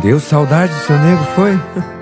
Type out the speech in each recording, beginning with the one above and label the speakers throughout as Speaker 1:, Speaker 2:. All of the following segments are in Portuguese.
Speaker 1: Deu saudade do seu nego, foi?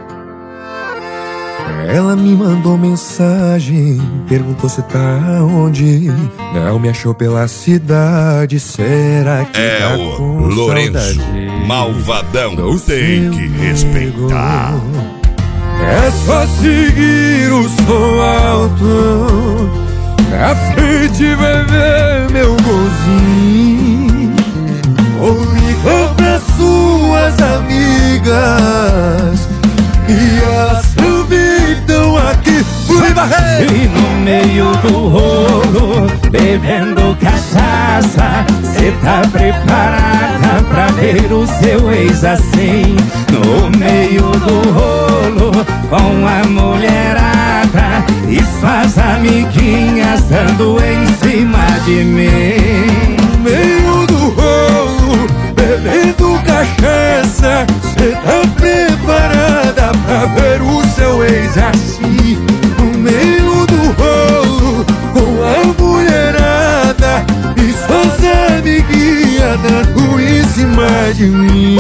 Speaker 1: Ela me mandou mensagem, perguntou se tá onde. Não me achou pela cidade, será que tá
Speaker 2: o
Speaker 1: com
Speaker 2: Lourenço,
Speaker 1: saudade?
Speaker 2: malvadão,
Speaker 1: Do
Speaker 2: tem que
Speaker 1: seu
Speaker 2: respeitar.
Speaker 1: nego. É só seguir o som alto, na frente vai ver meu golzinho. Ou ligou pra suas amigas e elas também estão aqui.
Speaker 3: E no meio do rolo, bebendo cachaça, cê tá preparada pra ver o seu ex assim? No meio do rolo, com a mulherada e suas amiguinhas dando em cima de mim.
Speaker 1: No meio do rolo, bebendo cachaça, cê tá preparada pra ver o seu ex assim? No meio do rolo, com a mulherada e suas amiguinhas dando em cima de mim.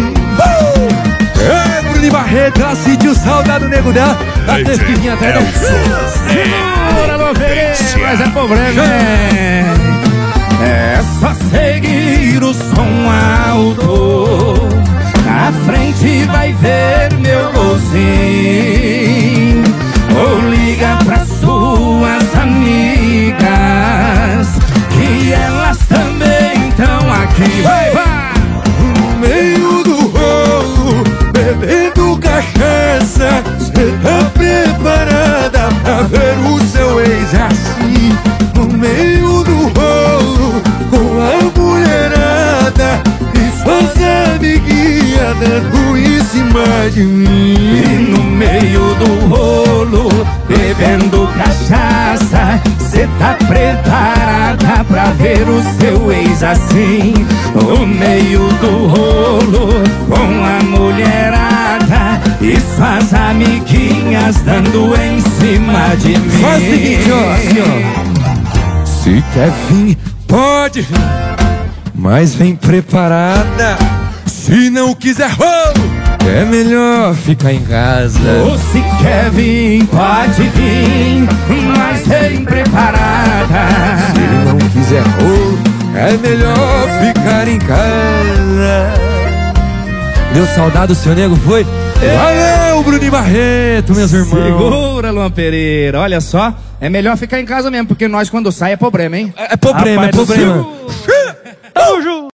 Speaker 1: É, Bruno Barreto, ela sentiu saudade do nego dela. A pesquisinha até da
Speaker 3: Bora, Lourenço, mas é problema, é só seguir o som alto, na frente vai ver meu golzinho. Ou liga pra suas amigas, que elas também estão aqui. Vai, vai!
Speaker 1: No meio do rolo, bebendo cachaça, cê tá preparada pra ver o seu ex assim? No meio do rolo, com a mulherada e suas amiguinhas dando em cima de mim.
Speaker 3: E no meio do rolo, bebendo cachaça, cê tá preparada pra ver o seu ex assim? No meio do rolo, com a mulherada e suas amiguinhas dando em cima de mim.
Speaker 1: Faz o seguinte, ó, assim, ó. Se quer vir, pode vir, mas vem preparada. Se não quiser rolo, é melhor ficar em casa.
Speaker 3: Ou se quer vir, pode vir, mas vem preparada.
Speaker 1: Se não quiser rolo, é melhor ficar em casa. Deu saudade do seu nego, foi? Valeu, Bruno Barreto, meus irmãos.
Speaker 3: Segura, Luan Pereira. Olha só, é melhor ficar em casa mesmo, porque nós quando sai é problema, hein?
Speaker 1: É problema,
Speaker 3: Rapaz
Speaker 1: é
Speaker 3: do
Speaker 1: problema.
Speaker 3: céu. Tamo junto.